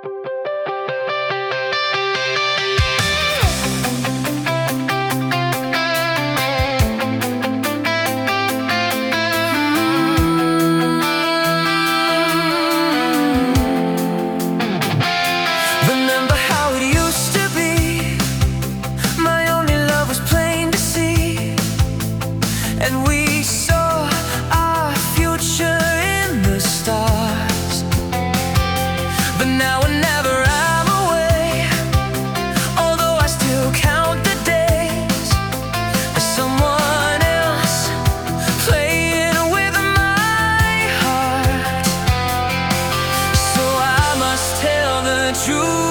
Remember how it used to be? My only love was plain to see, and we saw our future in the stars. But now and never I'm away, although I still count the days. There's someone else playing with my heart, so I must tell the truth.